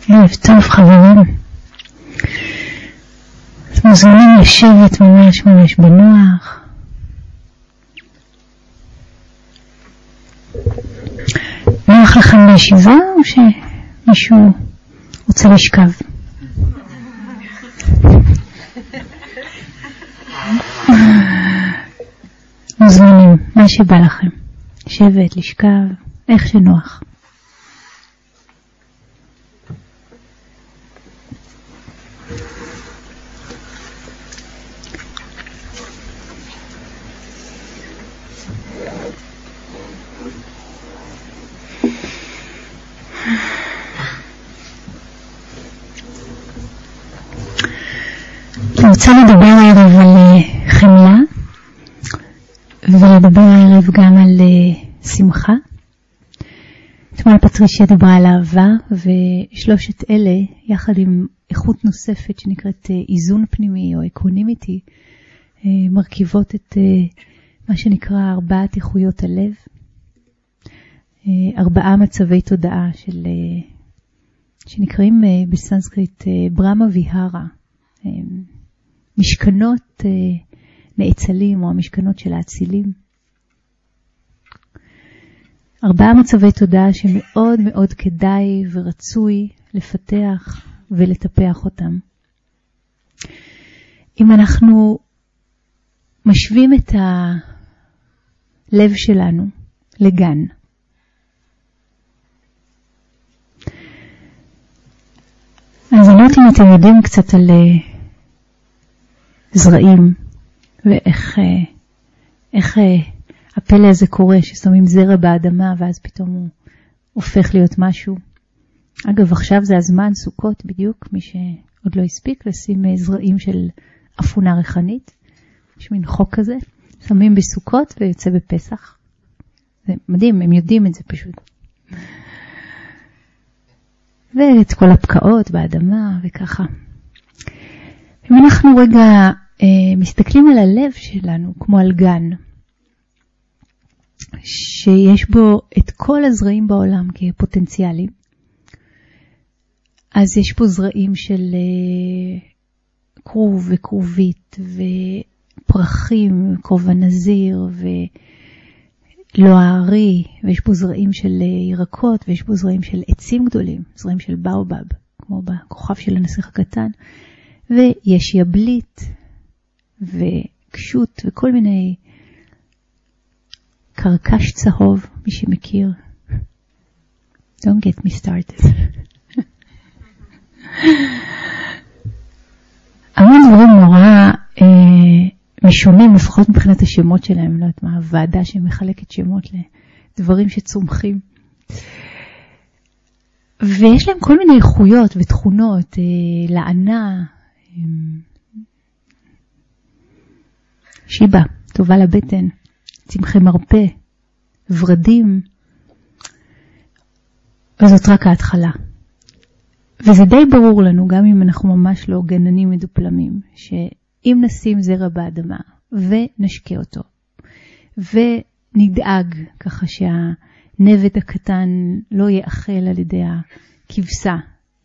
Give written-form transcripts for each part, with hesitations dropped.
ערב טוב חברים. אז מוזמנים לשבת ממש בנוח. נוח לכם בישיבה או שמישהו רוצה לשכב? מוזמנים, מה שבא לכם. לשבת, לשכב, איך שנוח. אני רוצה לדבר הערב על חמלה, ולדבר הערב גם על שמחה. אתמול פטרישיה דיברה על אהבה, ושלושת אלה, יחד עם איכות נוספת שנקראת איזון פנימי או אקונימיטי, מרכיבות את מה שנקרא 4 איכויות הלב. 4 מצבי תודעה שנקראים בסנסקריט ברמה ויהרה. משכנות נאצלים או המשכנות של האצילים. 4 מצבי תודעה שמאוד מאוד כדאי ורצוי לפתח ולטפח אותם. אם אנחנו משווים את הלב שלנו לגן, אז אני יודעת אם אתם יודעים קצת על זרעים, ואיך הפלא הזה קורה, ששמים זרע באדמה, ואז פתאום הוא הופך להיות משהו. אגב, עכשיו זה הזמן, סוכות בדיוק, מי שעוד לא הספיק, לשים זרעים של אפונה ריחנית. יש מין חוק כזה, שמים בסוכות ויוצא בפסח. זה מדהים, הם יודעים את זה פשוט. ואת כל הפקעות באדמה וככה. אם אנחנו רגע מסתכלים על הלב שלנו כמו על גן, שיש בו את כל הזרעים בעולם כפוטנציאלים, אז יש פה זרעים של כרוב וכרובית ופרחים, כרוב הנזיר ולא הארי, ויש פה זרעים של ירקות, ויש פה זרעים של עצים גדולים, זרעים של באובב, כמו בכוכב של הנסיך הקטן, ויש יבלית וקשות וכל מיני קרקש צהוב, מי שמכיר. Don't get me started. המון דברים נורא משונים, לפחות מבחינת השמות שלהם, לא יודעת מה, הוועדה שמחלקת שמות לדברים שצומחים. ויש להם כל מיני איכויות ותכונות, לענה, שיבה, טובה לבטן, צמחי מרפא, ורדים, וזאת רק ההתחלה. וזה די ברור לנו, גם אם אנחנו ממש לא גננים מדופלמים, שאם נשים זרע באדמה ונשקה אותו, ונדאג ככה שהנבט הקטן לא יאכל על ידי הכבשה,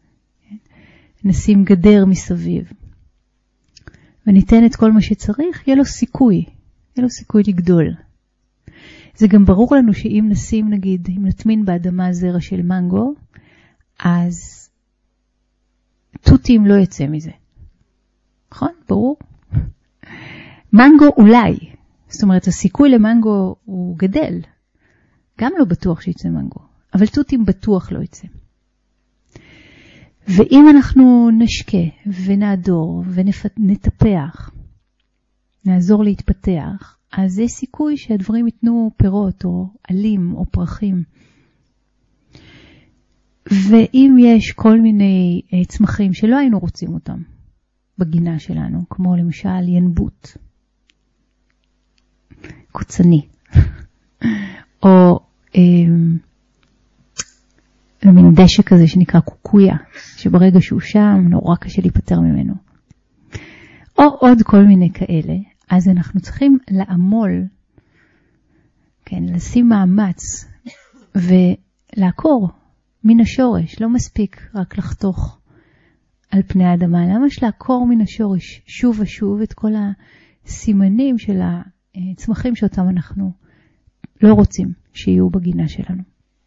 נשים גדר מסביב, וניתן את כל מה שצריך, יהיה לו סיכוי לגדול. זה גם ברור לנו שאם נשים, נגיד, אם נטמין באדמה זרע של מנגו, אז תותים לא יצא מזה. נכון? ברור? מנגו אולי. זאת אומרת, הסיכוי למנגו הוא גדל. גם לא בטוח שיצא מנגו. אבל תותים בטוח לא יצא. ואם אנחנו נשקה ונעדור ונטפח, נעזור להתפתח, אז יש סיכוי שהדברים ייתנו פירות או עלים או פרחים. ואם יש כל מיני צמחים שלא היינו רוצים אותם בגינה שלנו, כמו למשל ינבוט, קוצני, או מין דשא כזה שנקרא קוקויה, שברגע שהוא שם נורא קשה להיפטר ממנו. או עוד כל מיני כאלה, אז אנחנו צריכים לעמול, כן, לשים מאמץ ולעקור מן השורש, לא מספיק רק לחתוך על פני האדמה, ממש לעקור מן השורש שוב ושוב את כל הסימנים של הצמחים שאותם אנחנו לא רוצים שיהיו בגינה שלנו.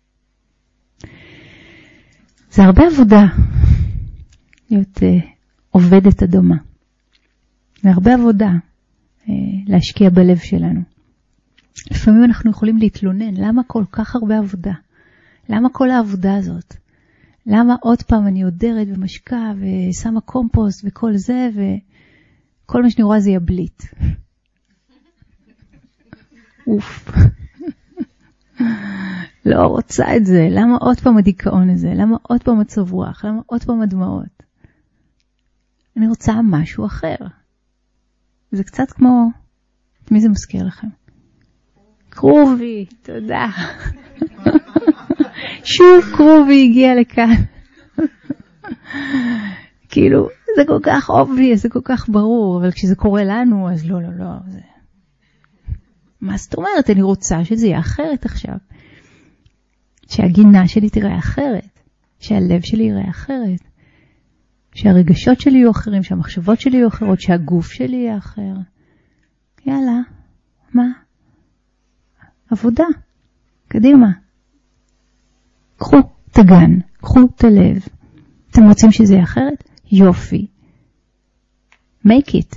זה הרבה עבודה להיות עובדת אדמה. והרבה עבודה להשקיע בלב שלנו. לפעמים אנחנו יכולים להתלונן, למה כל כך הרבה עבודה? למה כל העבודה הזאת? למה עוד פעם אני עודרת ומשקה ושמה קומפוסט וכל זה, וכל מה שאני רואה זה יבליט. אוף. לא רוצה את זה. למה עוד פעם הדיכאון הזה? למה עוד פעם עצב רוח? למה עוד פעם הדמעות? אני רוצה משהו אחר. זה קצת כמו, מי זה מזכיר לכם? קרובי, תודה. שוב קרובי הגיע לכאן. כאילו, זה כל כך obvious, זה כל כך ברור, אבל כשזה קורה לנו, אז לא. זה... מה זאת אומרת? אני רוצה שזה יהיה אחרת עכשיו. שהגינה שלי תראה אחרת. שהלב שלי יראה אחרת. שהרגשות שלי יהיו אחרים, שהמחשבות שלי יהיו אחרות, שהגוף שלי יהיה אחר. יאללה, מה? עבודה. קדימה. קחו את הגן, קחו את הלב. אתם רוצים שזה יהיה אחרת? יופי. make it.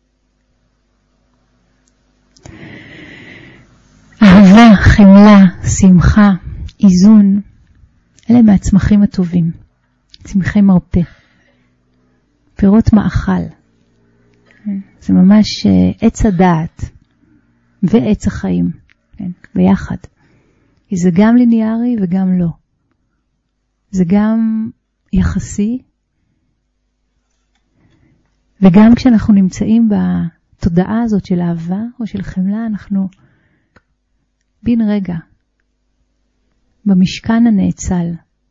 אהבה, חמלה, שמחה, איזון. אלה מהצמחים הטובים. צמחי מרפא. פירות מאכל. זה ממש עץ הדעת ועץ החיים. כן, ביחד. זה גם ליניארי וגם לא. זה גם יחסי. וגם כשאנחנו נמצאים בתודעה הזאת של אהבה או של חמלה, אנחנו בין רגע במשכן הנאצל.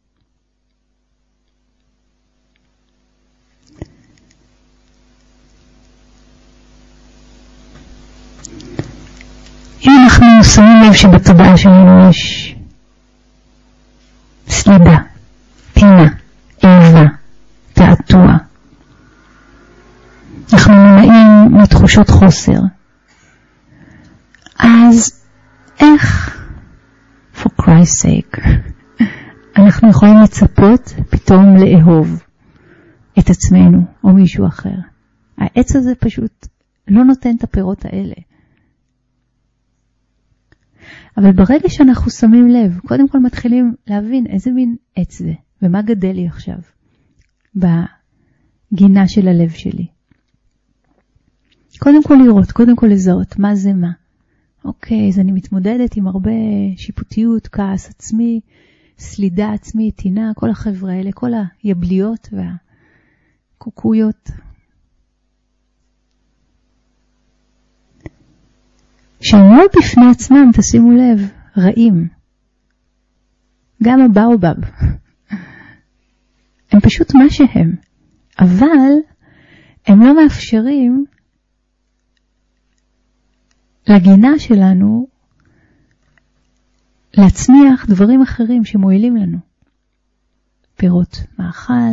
אם אנחנו שמים לב שבתודעה שלנו יש סלידה, פינה, אהבה, תעתוע, אנחנו מונעים מתחושות חוסר, אז איך, for Christ's sake, אנחנו יכולים לצפות פתאום לאהוב את עצמנו או מישהו אחר? העץ הזה פשוט לא נותן את הפירות האלה. אבל ברגע שאנחנו שמים לב, קודם כל מתחילים להבין איזה מין עץ זה, ומה גדל לי עכשיו בגינה של הלב שלי. קודם כל לראות, קודם כל לזהות, מה זה מה. אוקיי, אז אני מתמודדת עם הרבה שיפוטיות, כעס עצמי, סלידה עצמי, טינה, כל החברה האלה, כל היבליות והקוקויות. שהם לא בפני עצמם, תשימו לב, רעים. גם הבאובב. הם פשוט מה שהם. אבל הם לא מאפשרים לגינה שלנו להצמיח דברים אחרים שמועילים לנו. פירות מאכל,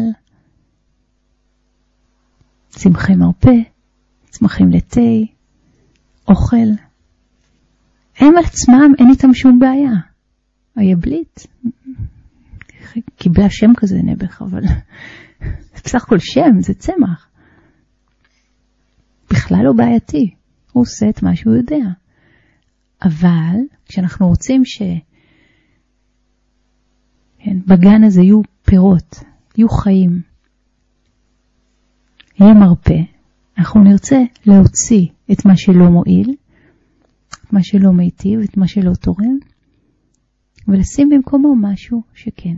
צמחי מרפא, צמחים לתה, אוכל. הם על עצמם, אין איתם שום בעיה. היבלית קיבלה שם כזה נבח, אבל זה בסך הכל שם, זה צמח. בכלל לא בעייתי. הוא עושה את מה שהוא יודע. אבל כשאנחנו רוצים בגן הזה יהיו פירות, יהיו חיים, יהיה מרפא, אנחנו נרצה להוציא את מה שלא מועיל, את מה שלא מיטיב, את מה שלא תורם, ולשים במקומו משהו שכן.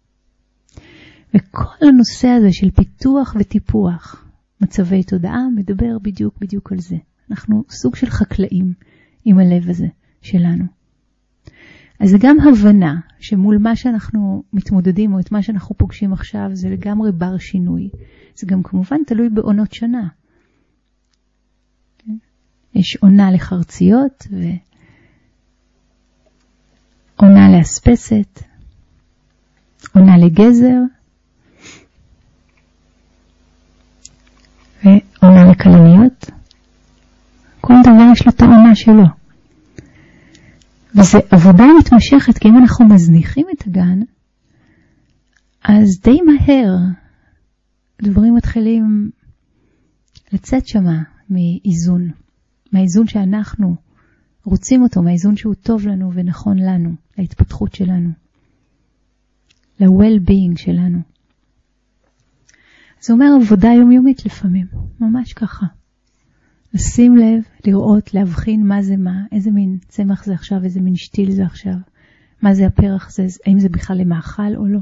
וכל הנושא הזה של פיתוח וטיפוח מצבי תודעה מדבר בדיוק על זה. אנחנו סוג של חקלאים עם הלב הזה שלנו. אז זה גם הבנה שמול מה שאנחנו מתמודדים או את מה שאנחנו פוגשים עכשיו זה לגמרי בר שינוי. זה גם כמובן תלוי בעונות שנה. יש עונה לחרציות ועונה לאספסת, עונה לגזר, ועונה לקלניות. כל דבר יש לו את העונה שלו. וזו עבודה מתמשכת, כי אם אנחנו מזניחים את הגן, אז די מהר דברים מתחילים לצאת שמה מאיזון, מהאיזון שאנחנו רוצים אותו, מהאיזון שהוא טוב לנו ונכון לנו, להתפתחות שלנו, ל-well-being שלנו. זה אומר עבודה יומיומית לפעמים, ממש ככה. לשים לב, לראות, להבחין מה זה מה, איזה מין צמח זה עכשיו, איזה מין שתיל זה עכשיו, מה זה הפרח זה, האם זה בכלל למאכל או לא.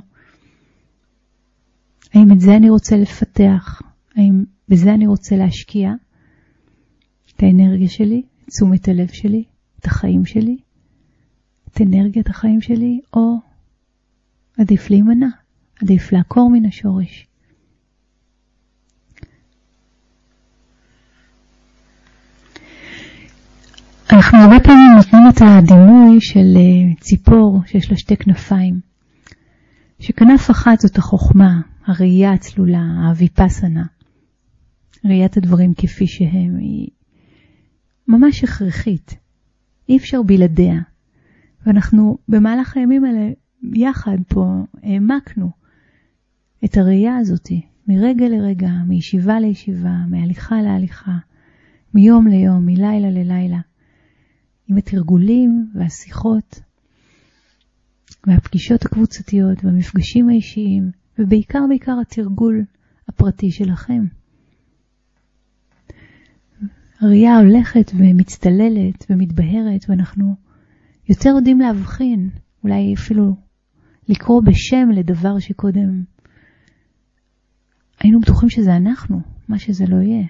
האם את זה אני רוצה לפתח, האם בזה אני רוצה להשקיע את האנרגיה שלי, את תשומת הלב שלי, את החיים שלי, את אנרגיית החיים שלי, או עדיף להימנע, עדיף לעקור מן השורש. אנחנו הרבה פעמים נותנים את הדימוי של ציפור שיש לה שתי כנפיים, שכנף אחת זאת החוכמה, הראייה הצלולה, הוויפסנה, ראיית הדברים כפי שהם, היא ממש הכרחית, אי אפשר בלעדיה. ואנחנו במהלך הימים האלה יחד פה העמקנו את הראייה הזאת, מרגע לרגע, מישיבה לישיבה, מהליכה להליכה, מיום ליום, מלילה ללילה, עם התרגולים והשיחות והפגישות הקבוצתיות והמפגשים האישיים, ובעיקר התרגול הפרטי שלכם. הראייה הולכת ומצטללת ומתבהרת, ואנחנו יותר יודעים להבחין, אולי אפילו לקרוא בשם לדבר שקודם היינו בטוחים שזה אנחנו, מה שזה לא יהיה.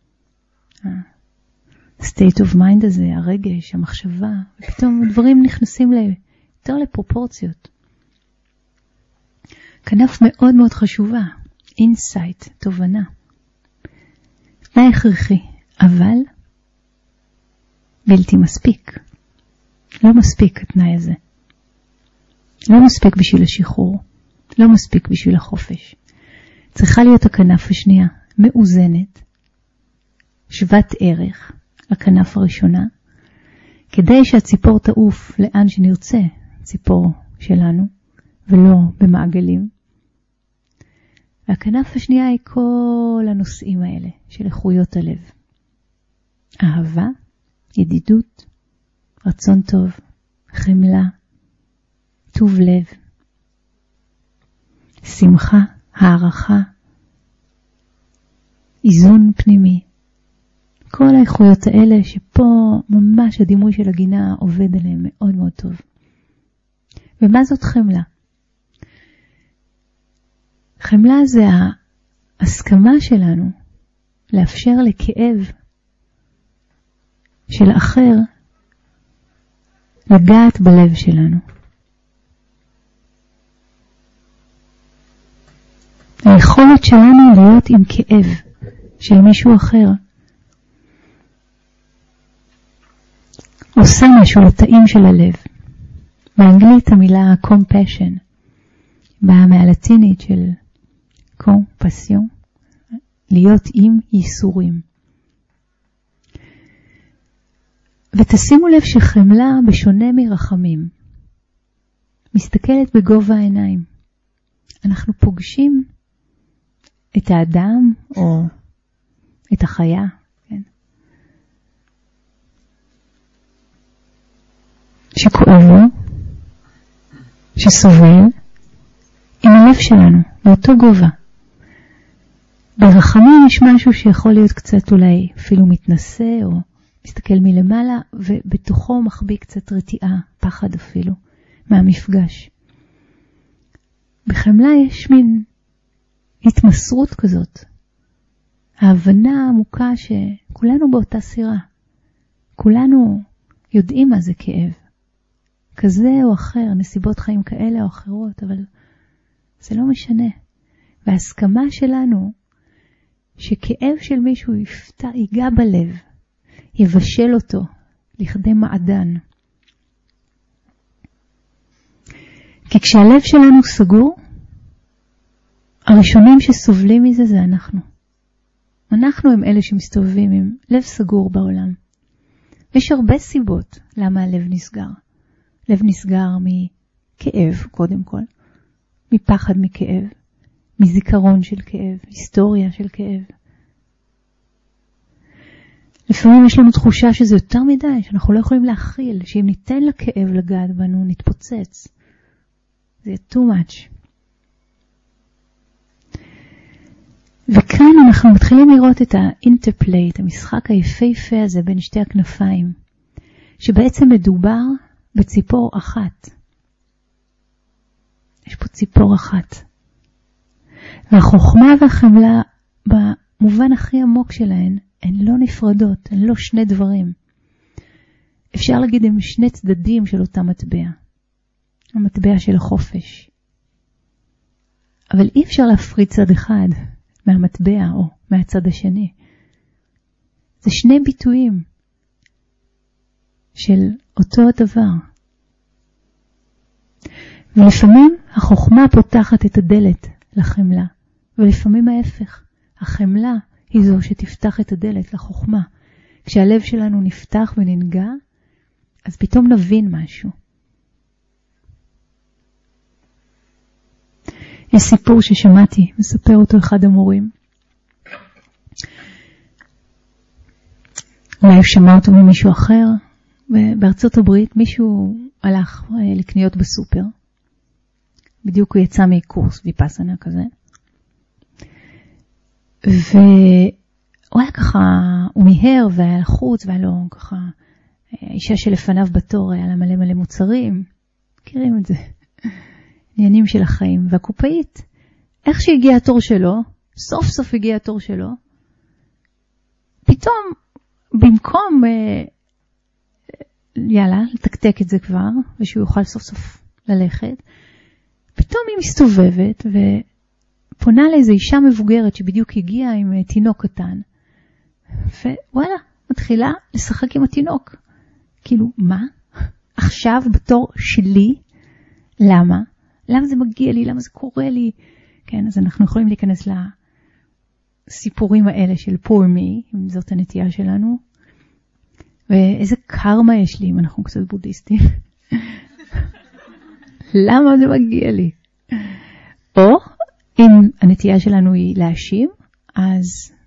state of mind הזה, הרגש, המחשבה, ופתאום דברים נכנסים יותר לפרופורציות. כנף מאוד מאוד חשובה, insight, תובנה. תנאי הכרחי, אבל בלתי מספיק. לא מספיק התנאי הזה. לא מספיק בשביל השחרור, לא מספיק בשביל החופש. צריכה להיות הכנף השנייה, מאוזנת, שוות ערך לכנף הראשונה, כדי שהציפור תעוף לאן שנרצה, ציפור שלנו, ולא במעגלים. והכנף השנייה היא כל הנושאים האלה של איכויות הלב. אהבה, ידידות, רצון טוב, חמלה, טוב לב, שמחה, הערכה, איזון פנימי. כל האיכויות האלה שפה ממש הדימוי של הגינה עובד עליהם מאוד מאוד טוב. ומה זאת חמלה? חמלה זה ההסכמה שלנו לאפשר לכאב של האחר לגעת בלב שלנו. היכולת שלנו להיות עם כאב של מישהו אחר עושה משהו לתאים של הלב. באנגלית המילה compassion באה מהלטינית של compassion, להיות עם ייסורים. ותשימו לב שחמלה בשונה מרחמים מסתכלת בגובה העיניים. אנחנו פוגשים את האדם או את החיה, כן? שכואב לו, שסובל, עם הלב שלנו, באותו גובה. ברחמים יש משהו שיכול להיות קצת אולי אפילו מתנשא או מסתכל מלמעלה, ובתוכו מחביא קצת רתיעה, פחד אפילו, מהמפגש. בחמלה יש מין התמסרות כזאת. ההבנה העמוקה שכולנו באותה סירה. כולנו יודעים מה זה כאב. כזה או אחר, נסיבות חיים כאלה או אחרות, אבל זה לא משנה. וההסכמה שלנו שכאב של מישהו ייגע בלב, יבשל אותו לכדי מעדן. כי כשהלב שלנו סגור, הראשונים שסובלים מזה זה אנחנו. אנחנו הם אלה שמסתובבים עם לב סגור בעולם. יש הרבה סיבות למה הלב נסגר. לב נסגר מכאב, קודם כל. מפחד מכאב. מזיכרון של כאב. היסטוריה של כאב. לפעמים יש לנו תחושה שזה יותר מדי, שאנחנו לא יכולים להכיל, שאם ניתן לכאב לגעת בנו, נתפוצץ. זה יהיה too much. וכאן אנחנו מתחילים לראות את האינטרפליי, את המשחק היפהפה הזה בין שתי הכנפיים, שבעצם מדובר בציפור אחת. יש פה ציפור אחת. והחוכמה והחמלה במובן הכי עמוק שלהן, הן לא נפרדות, הן לא שני דברים. אפשר להגיד הם שני צדדים של אותה מטבע. המטבע של החופש. אבל אי אפשר להפריד צד אחד מהמטבע או מהצד השני. זה שני ביטויים של אותו הדבר. ולפעמים החוכמה פותחת את הדלת לחמלה, ולפעמים ההפך. החמלה היא זו שתפתח את הדלת לחוכמה. כשהלב שלנו נפתח וננגע, אז פתאום נבין משהו. יש סיפור ששמעתי, מספר אותו אחד המורים. אולי הוא שמע אותו ממישהו אחר. בארצות הברית מישהו הלך לקניות בסופר. בדיוק הוא יצא מקורס ויפאסנה כזה. והוא היה ככה, הוא מיהר והיה לחוץ, והיה לו ככה, האישה שלפניו בתור היה לה מלא מלא מוצרים. מכירים את זה? עניינים של החיים. והקופאית, איך שהגיע התור שלו, סוף סוף הגיע התור שלו, פתאום, במקום, יאללה, לתקתק את זה כבר, ושהוא יוכל סוף סוף ללכת, פתאום היא מסתובבת, ופונה לאיזו אישה מבוגרת, שבדיוק הגיעה עם תינוק קטן, ווואלה, מתחילה לשחק עם התינוק. כאילו, מה? עכשיו בתור שלי? למה? למה זה מגיע לי? למה זה קורה לי? כן, אז אנחנו יכולים להיכנס לסיפורים האלה של poor me, אם זאת הנטייה שלנו. ואיזה קרמה יש לי אם אנחנו קצת בודהיסטים. למה זה מגיע לי? או אם הנטייה שלנו היא להאשים, אז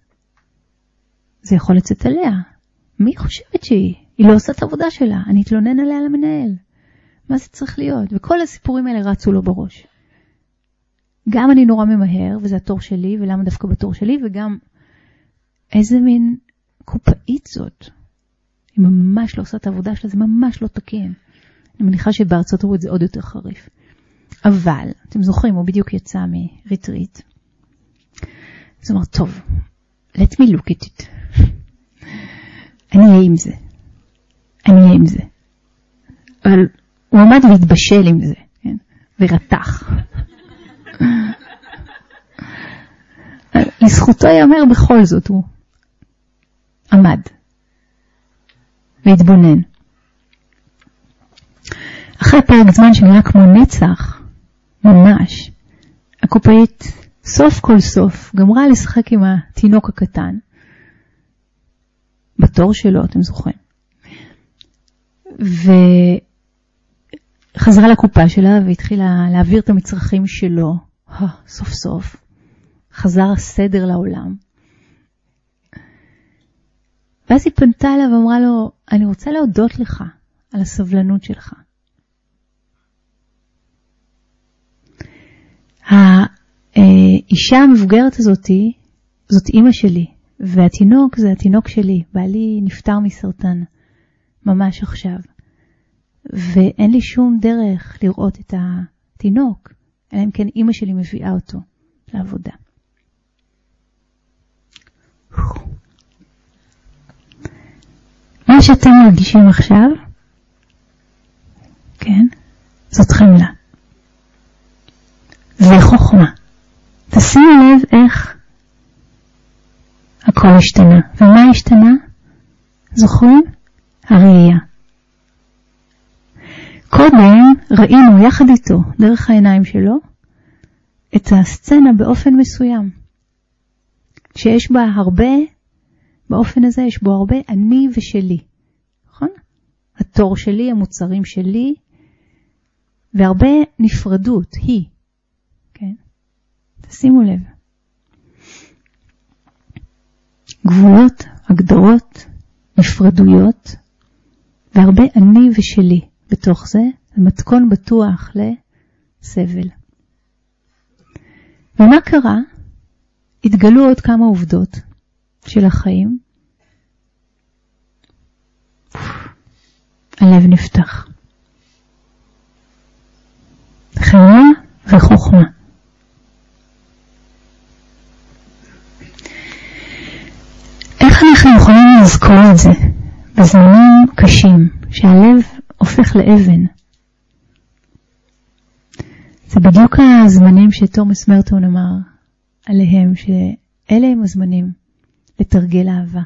זה יכול לצאת עליה. מי חושבת שהיא? היא לא עושה את העבודה שלה. אני אתלונן עליה למנהל. מה זה צריך להיות? וכל הסיפורים האלה רצו לו בראש. גם אני נורא ממהר, וזה התור שלי, ולמה דווקא בתור שלי, וגם איזה מין קופאית זאת. היא ממש לא עושה את העבודה שלה, זה ממש לא תקין. אני מניחה שבארצות הברית זה עוד יותר חריף. אבל, אתם זוכרים, הוא בדיוק יצא מריטריט. אז הוא אמר, טוב, let me look at it. אני אהיה עם זה. אני אהיה עם זה. אבל הוא עמד והתבשל עם זה, כן? ורתח. לזכותו יאמר בכל זאת, הוא עמד והתבונן. אחרי פרק זמן שנראה כמו נצח, ממש, הקופאית סוף כל סוף גמרה לשחק עם התינוק הקטן, בתור שלו, אתם זוכרים. וחזרה לקופה שלה והתחילה להעביר את המצרכים שלו. סוף סוף. חזר הסדר לעולם. ואז היא פנתה אליו ואמרה לו, אני רוצה להודות לך על הסבלנות שלך. האישה המבוגרת הזאת, זאת אמא שלי, והתינוק זה התינוק שלי. בעלי נפטר מסרטן ממש עכשיו. ואין לי שום דרך לראות את התינוק, אלא אם כן אמא שלי מביאה אותו לעבודה. מה שאתם מרגישים עכשיו, כן, זאת חמלה. זה חוכמה. תשימו לב איך הכל השתנה. ומה השתנה? זוכרים? הראייה. קודם ראינו יחד איתו, דרך העיניים שלו, את הסצנה באופן מסוים, שיש בה הרבה, באופן הזה יש בו הרבה אני ושלי, נכון? התור שלי, המוצרים שלי, והרבה נפרדות, היא, כן? תשימו לב. גבולות, הגדרות, נפרדויות, והרבה אני ושלי בתוך זה, זה מתכון בטוח לסבל. ומה קרה? התגלו עוד כמה עובדות של החיים. הלב נפתח. חמלה וחוכמה. איך אנחנו יכולים לזכור את זה בזמנים קשים, שהלב הופך לאבן? זה בדיוק הזמנים שתומס מרטון אמר עליהם, שאלה הם הזמנים לתרגל אהבה,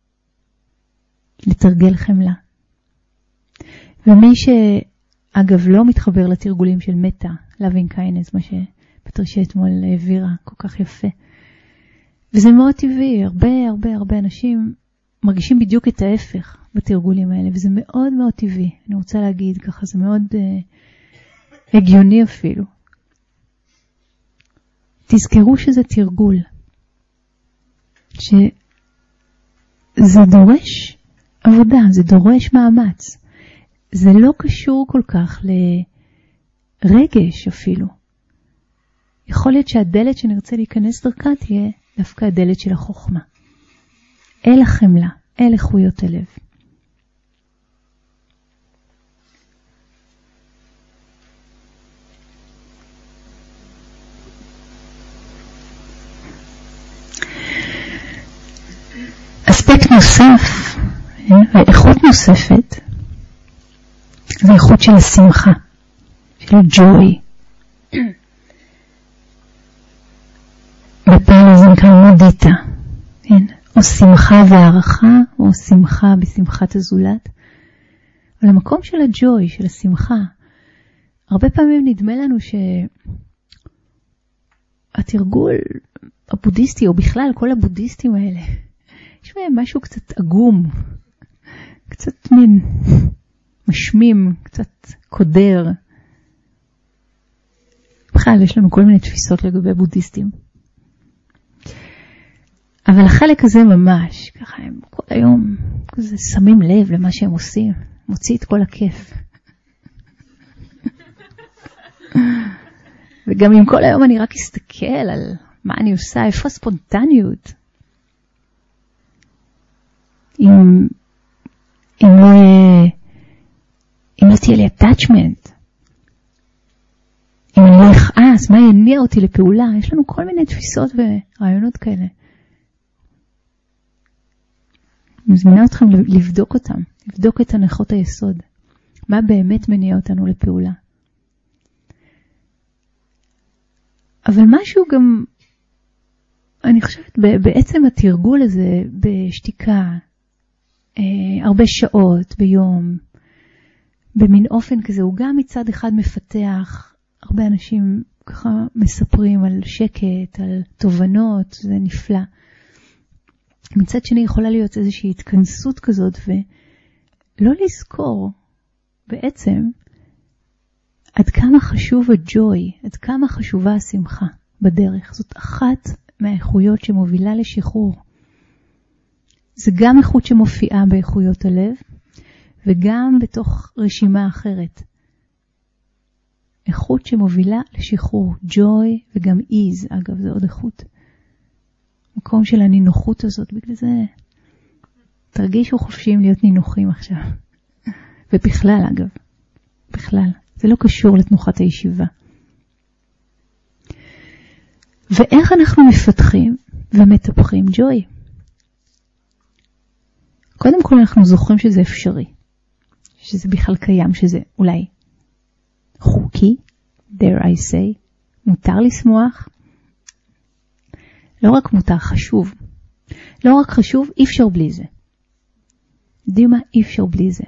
לתרגל חמלה. ומי שאגב לא מתחבר לתרגולים של מטה, loving kindness, מה שפטרישיה אתמול העבירה כל כך יפה, וזה מאוד טבעי, הרבה אנשים מרגישים בדיוק את ההפך בתרגולים האלה, וזה מאוד מאוד טבעי. אני רוצה להגיד ככה, זה מאוד הגיוני אפילו. תזכרו שזה תרגול, שזה דורש עבודה, זה דורש מאמץ. זה לא קשור כל כך לרגש אפילו. יכול להיות שהדלת שנרצה להיכנס דרכה תהיה דווקא הדלת של החוכמה. אל החמלה, אל איכויות הלב. אספקט נוסף, ואיכות נוספת, זה איכות של השמחה, של הג'וי. בפעם הזה נקרא מודיטה, או שמחה והערכה, או שמחה בשמחת הזולת. אבל המקום של הג'וי, של השמחה, הרבה פעמים נדמה לנו שהתרגול הבודהיסטי, או בכלל כל הבודהיסטים האלה, יש בהם משהו קצת עגום, קצת מין משמים, קצת קודר. בכלל יש לנו כל מיני תפיסות לגבי בודהיסטים. אבל החלק הזה ממש, ככה הם כל היום כזה שמים לב למה שהם עושים, מוציא את כל הכיף. וגם אם כל היום אני רק אסתכל על מה אני עושה, איפה הספונטניות. אם לא תהיה לי attachment, אם אני לא אכעס, מה יניע אותי לפעולה? יש לנו כל מיני תפיסות ורעיונות כאלה. אני מזמינה אתכם לבדוק אותם, לבדוק את הנחות היסוד. מה באמת מניע אותנו לפעולה? אבל משהו גם, אני חושבת, בעצם התרגול הזה בשתיקה, הרבה שעות ביום, במין אופן כזה, הוא גם מצד אחד מפתח, הרבה אנשים ככה מספרים על שקט, על תובנות, זה נפלא. מצד שני יכולה להיות איזושהי התכנסות כזאת, ולא לזכור בעצם עד כמה חשוב הג'וי, עד כמה חשובה השמחה בדרך. זאת אחת מהאיכויות שמובילה לשחרור. זה גם איכות שמופיעה באיכויות הלב, וגם בתוך רשימה אחרת. איכות שמובילה לשחרור, ג'וי וגם איז, אגב זה עוד איכות. מקום של הנינוחות הזאת, בגלל זה תרגישו חופשיים להיות נינוחים עכשיו. ובכלל אגב, בכלל, זה לא קשור לתנוחת הישיבה. ואיך אנחנו מפתחים ומטפחים ג'וי? קודם כל אנחנו זוכרים שזה אפשרי, שזה בכלל קיים, שזה אולי חוקי, dare I say, מותר לשמוח, לא רק מותר, חשוב. לא רק חשוב, אי אפשר בלי זה. יודעים מה? אי אפשר בלי זה.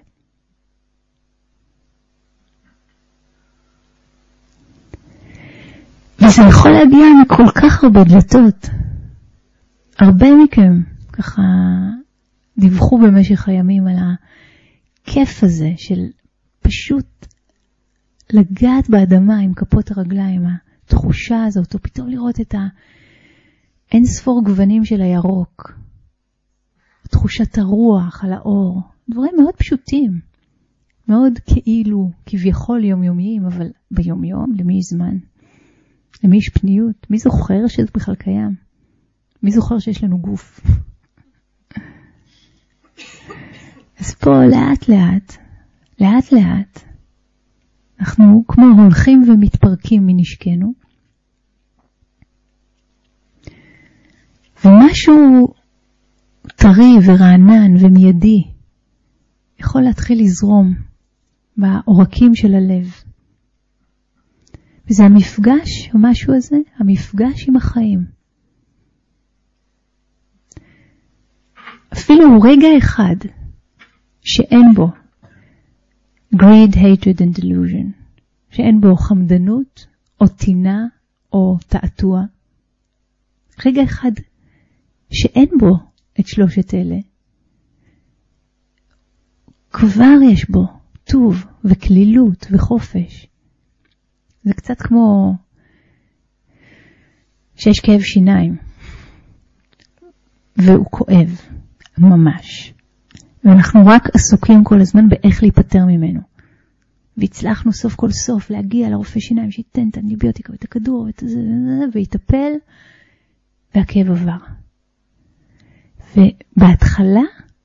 וזה יכול להגיע מכל כך הרבה דלתות. הרבה מכם ככה דיווחו במשך הימים על הכיף הזה של פשוט לגעת באדמה עם כפות הרגליים, התחושה הזאת, או פתאום לראות את האין ספור גוונים של הירוק, תחושת הרוח על האור, דברים מאוד פשוטים, מאוד כאילו, כביכול יומיומיים, אבל ביומיום, למי יש זמן? למי יש פניות? מי זוכר שזה בכלל קיים? מי זוכר שיש לנו גוף? אז פה לאט לאט, אנחנו כמו הולכים ומתפרקים מנשקנו, ומשהו טרי ורענן ומיידי יכול להתחיל לזרום בעורקים של הלב. וזה המפגש, המשהו הזה, המפגש עם החיים. אפילו רגע אחד שאין בו greed, hatred and delusion, שאין בו חמדנות או טינה או תעתוע, רגע אחד שאין בו את שלושת אלה, כבר יש בו טוב וכלילות וחופש. זה קצת כמו שיש כאב שיניים והוא כואב ממש, ואנחנו רק עסוקים כל הזמן באיך להיפטר ממנו, והצלחנו סוף כל סוף להגיע לרופא שיניים שייתן את האנטיביוטיקה ואת הכדור ויטפל, והכאב עבר. ובהתחלה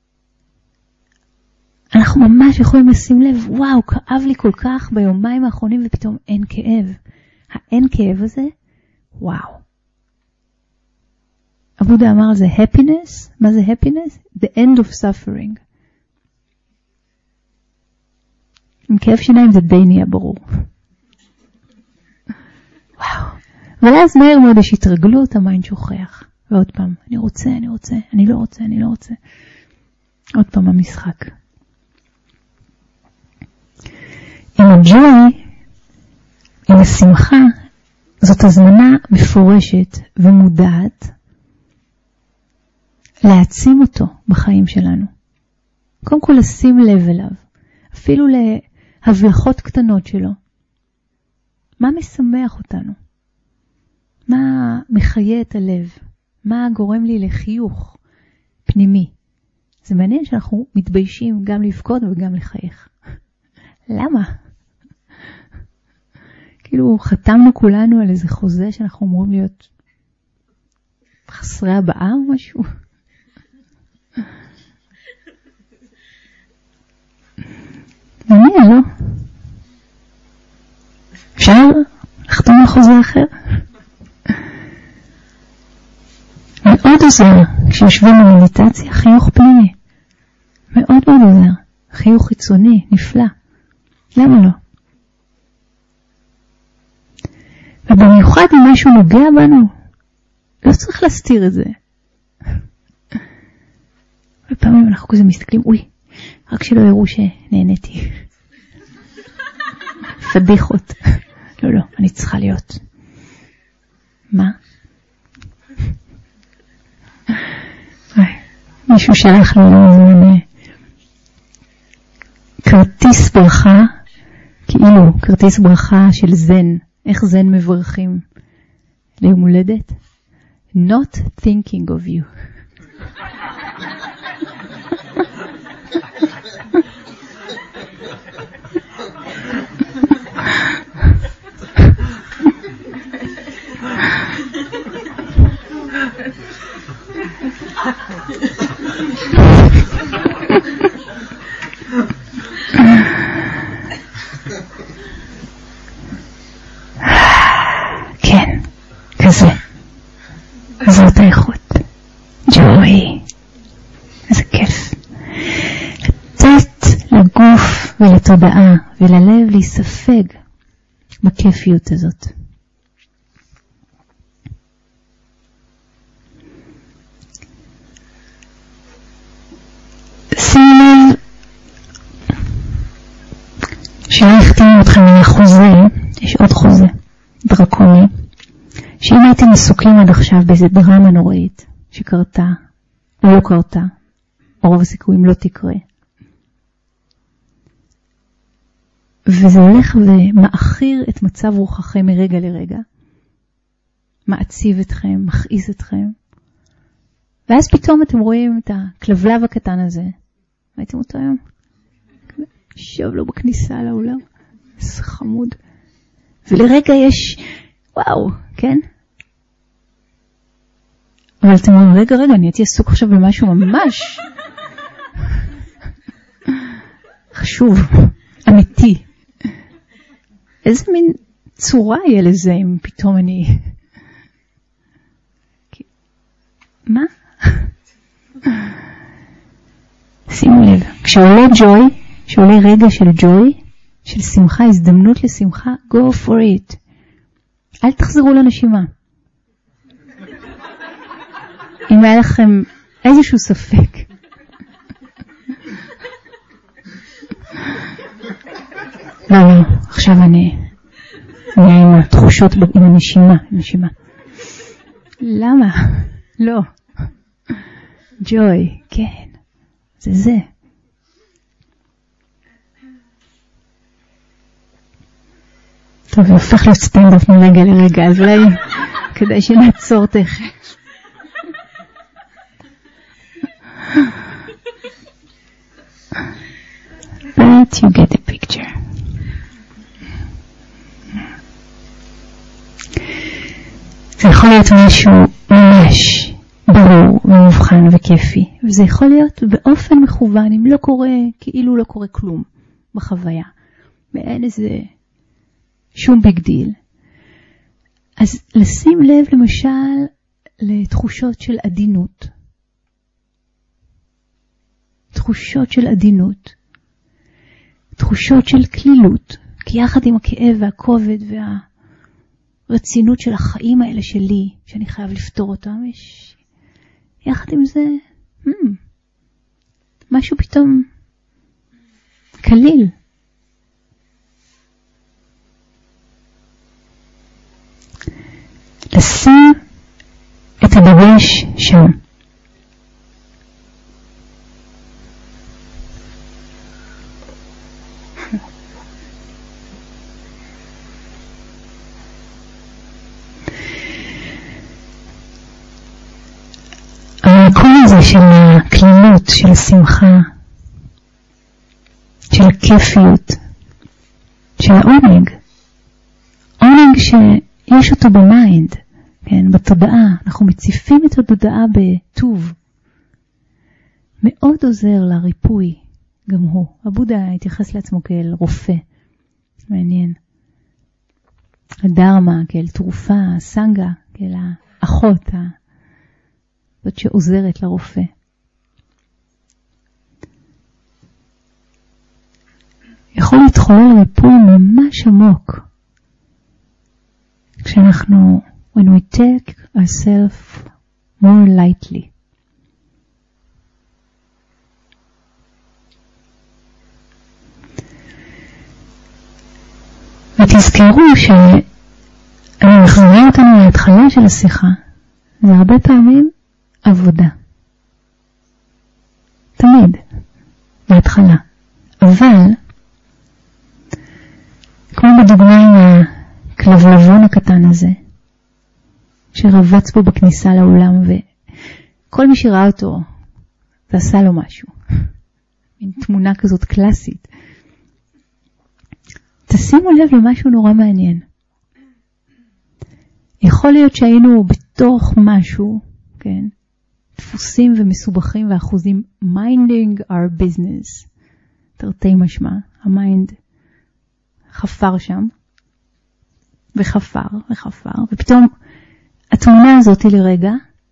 אנחנו ממש יכולים לשים לב, וואו, כאב לי כל כך ביומיים האחרונים, ופתאום אין כאב. האין כאב הזה, וואו. אבודה אמר על זה happiness. מה זה happiness? The end of suffering. עם כאב שיניים זה די נהיה ברור. וואו. אבל אז מהר מאוד יש התרגלות, המיינד שוכח. ועוד פעם, אני רוצה, אני לא רוצה. עוד פעם המשחק. עם הג'וי, עם השמחה, זאת הזמנה מפורשת ומודעת להעצים אותו בחיים שלנו. קודם כל לשים לב אליו, אפילו להבלחות קטנות שלו. מה משמח אותנו? מה מחיה את הלב? מה גורם לי לחיוך פנימי? זה מעניין שאנחנו מתביישים גם לבכות וגם לחייך. למה? כאילו חתמנו כולנו על איזה חוזה שאנחנו אמורים להיות חסרי הבאה או משהו. מעניין, לא? אפשר לחתום על חוזה אחר? מאוד עוזר כשיושבים במדיטציה, חיוך פנימי. מאוד מאוד עוזר. חיוך חיצוני, נפלא. למה לא? ובמיוחד אם משהו נוגע בנו, לא צריך להסתיר את זה. בפעמים אנחנו כזה מסתכלים, אוי, רק שלא יראו שנהניתי. פדיחות. לא, אני צריכה להיות. מה? מישהו שלח לו כרטיס ברכה, כאילו כרטיס ברכה של זן. איך זן מברכים ליום הולדת? Not thinking of you. כן, כזה. זאת האיכות. ג'וי. איזה כיף. לתת לגוף ולתודעה וללב להיספג בכיפיות הזאת. שימו לב שלא החתימו אתכם על החוזה, יש עוד חוזה דרקוני, שאם הייתם עסוקים עד עכשיו באיזה דרמה נוראית שקרתה או לא קרתה, או רוב הסיכויים לא תקרה, וזה הולך ומאחיר את מצב רוחכם מרגע לרגע, מעציב אתכם, מכעיס אתכם, ואז פתאום אתם רואים את הכלבלב הקטן הזה, ראיתם אותו היום? שוב לו בכניסה לאולם, זה חמוד, ולרגע יש, וואו, כן? אבל אתם אומרים, רגע, אני הייתי עסוק עכשיו במשהו ממש חשוב, אמיתי. איזה מין צורה יהיה לזה אם פתאום אני... מה? שימו לב, כשעולה רגע של ג'וי, של שמחה, הזדמנות לשמחה, go for it. אל תחזרו לנשימה. אם היה לכם איזשהו ספק. לא, עכשיו אני עם התחושות, עם הנשימה. למה? לא. ג'וי, כן. זה. טוב, זה הופך להיות סטנדאפ מרגע לרגע, אז אולי כדאי שנעצור תכף. But you get the picture. זה יכול להיות משהו ממש ברור ומובחן וכיפי, וזה יכול להיות באופן מכוון, אם לא קורה, כאילו לא קורה כלום בחוויה, ואין איזה שום ביג דיל. אז לשים לב למשל לתחושות של עדינות, תחושות של עדינות, תחושות של כלילות, כי יחד עם הכאב והכובד והרצינות של החיים האלה שלי, שאני חייב לפתור אותם, יחד עם זה, משהו פתאום קליל. לשים את הדגש שם. המקום הזה של הכלילות, של השמחה, של הכיפיות, של העונג שיש אותו במיינד, כן, בתודעה, אנחנו מציפים את התודעה בטוב, מאוד עוזר לריפוי, גם הוא. הבודה התייחס לעצמו כאל רופא, מעניין. הדרמה כאל תרופה, הסנגה כאל האחות, זאת שעוזרת לרופא. יכול להתחולל ריפוי ממש עמוק, כשאנחנו, when we take ourselves more lightly. ותזכרו שאני מחזירה אותנו להתחלה של השיחה, זה הרבה פעמים עבודה. תמיד, בהתחלה. אבל, כמו בדוגמה עם הכלבלבון הקטן הזה, שרבץ פה בכניסה לאולם, וכל מי שראה אותו, זה עשה לו משהו. מין תמונה כזאת קלאסית. תשימו לב למשהו נורא מעניין. יכול להיות שהיינו בתוך משהו, כן, דפוסים ומסובכים ואחוזים, minding our business, תרתי משמע, המיינד חפר שם, וחפר, ופתאום התמונה הזאת היא לרגע,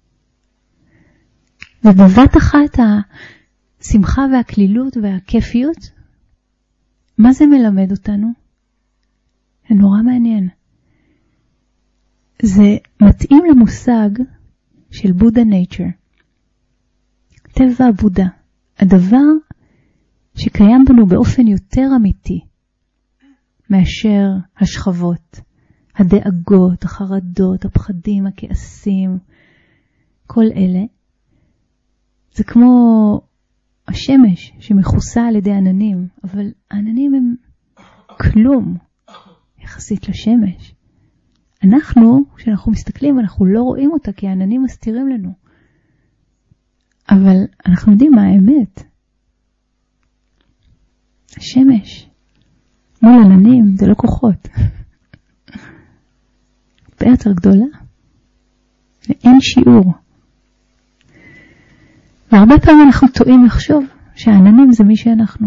ובבת אחת השמחה והכלילות והכיפיות, מה זה מלמד אותנו? זה נורא מעניין. זה מתאים למושג של בודה נייצ'ר. טבע בודה. הדבר שקיים בנו באופן יותר אמיתי מאשר השכבות, הדאגות, החרדות, הפחדים, הכעסים, כל אלה, זה כמו השמש שמכוסה על ידי עננים, אבל העננים הם כלום יחסית לשמש. כשאנחנו מסתכלים, אנחנו לא רואים אותה כי העננים מסתירים לנו. אבל אנחנו יודעים מה האמת. השמש מול עננים זה לא כוחות. הרבה יותר גדולה. ואין שיעור. והרבה פעמים אנחנו טועים לחשוב שהעננים זה מי שאנחנו.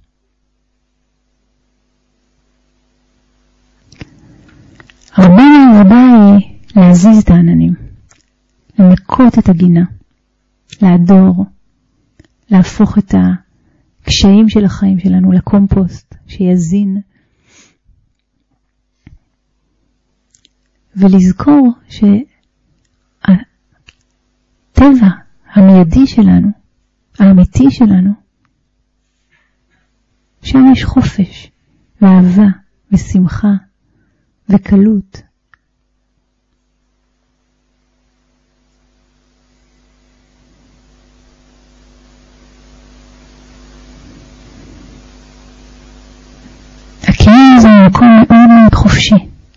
הרבה מהעבודה היא להזיז את העננים, לנקות את הגינה, לעדור, להפוך את הקשיים של החיים שלנו לקומפוסט שיזין, ולזכור שהטבע המיידי שלנו, האמיתי שלנו, שם יש חופש ואהבה ושמחה וקלות. הקיום זה מקום מאוד מאוד חופשי.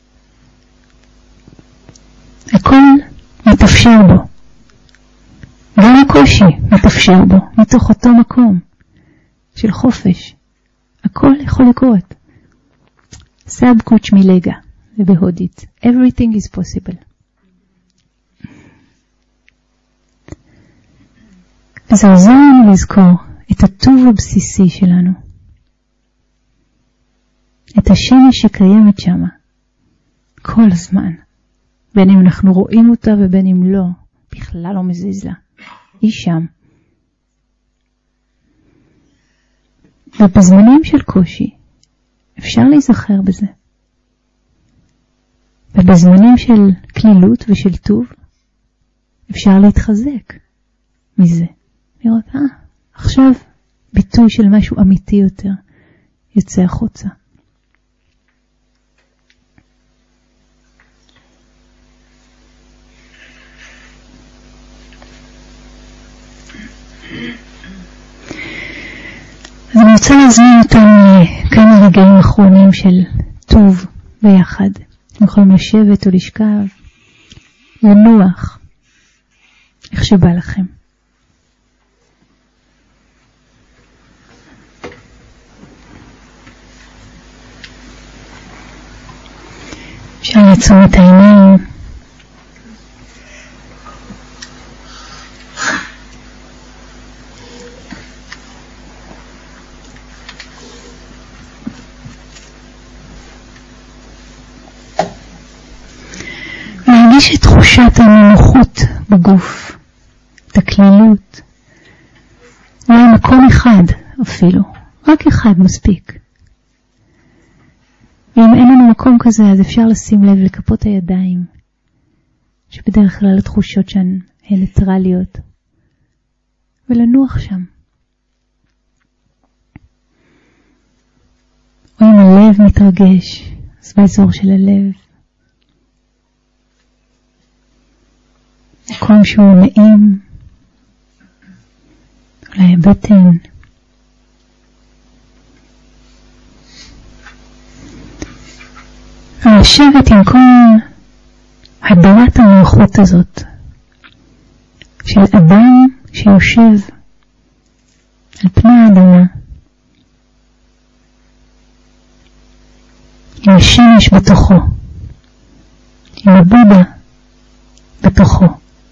הכל מתאפשר בו. גם הקושי מתאפשר בו, מתוך אותו מקום של חופש. הכל יכול לקרות. סאב קוץ' מילגה, זה בהודית. Everything is possible. וזה עוזר לנו לזכור את הטוב הבסיסי שלנו. את השמש שקיימת שמה. כל הזמן. בין אם אנחנו רואים אותה ובין אם לא. בכלל לא מזיז לה. היא שם. ובזמנים של קושי אפשר להיזכר בזה. ובזמנים של כלילות ושל טוב אפשר להתחזק מזה. לראות, עכשיו ביטוי של משהו אמיתי יותר יוצא החוצה. אז אני רוצה להזמין אותנו לכמה רגעים אחרונים של טוב ביחד. אתם יכולים לשבת או לשכב, לנוח, איך שבא לכם. אפשר לעצום את העיניים. להרגיש את תחושת הנינוחות בגוף, את הכלילות. אולי מקום אחד אפילו, רק אחד מספיק. ואם אין לנו מקום כזה, אז אפשר לשים לב לכפות הידיים, שבדרך כלל התחושות שהן ניטרליות, ולנוח שם. או אם הלב מתרגש, אז באזור של הלב. מקום שהוא נעים, אולי הבטן. ולשבת עם כל הדרת הנוחות הזאת של אדם שיושב על פני האדמה עם השמש בתוכו, עם הבודה בתוכו.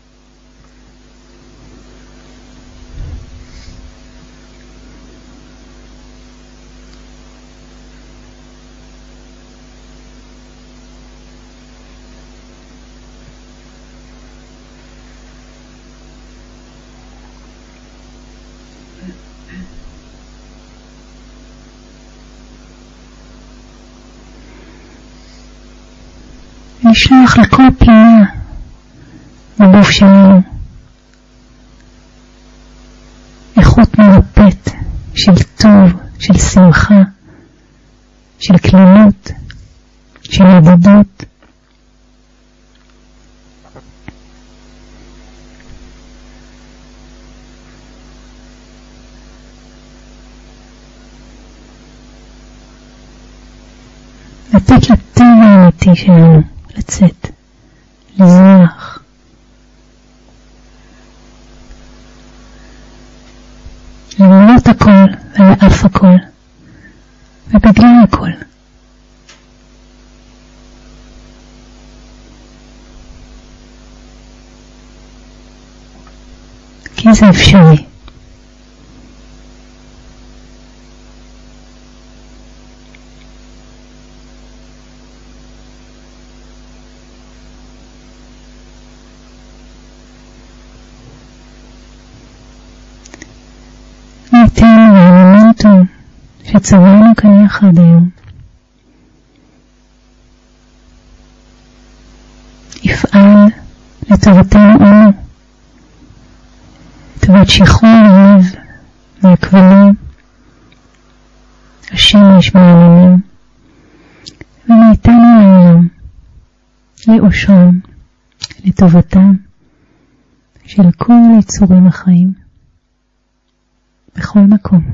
נשלח לכל פינה בגוף שלנו איכות מרפאת של טוב, של שמחה, של כלילות, של ידידות, לתת לטבע האמיתי שלנו לצאת, לזרוח. למרות הכל ועל אף הכל ובגלל הכל. כי זה אפשרי. ניתן למומנטום שצברנו כאן יחד היום יפעל לטובתנו אנו, לטובת שחרור הלב מהכבלים, השמש מהעניינים, וניתנו לעולם, לאושרם, לטובתם של כל היצורים החיים בכל מקום.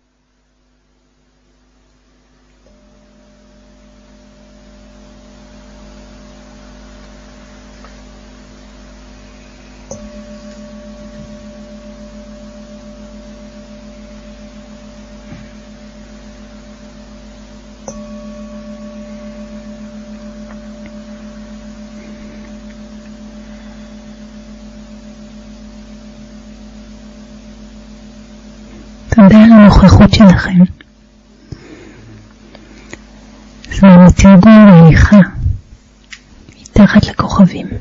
תודה על הנוכחות שלכם. זמן לתרגול והליכה מתחת לכוכבים.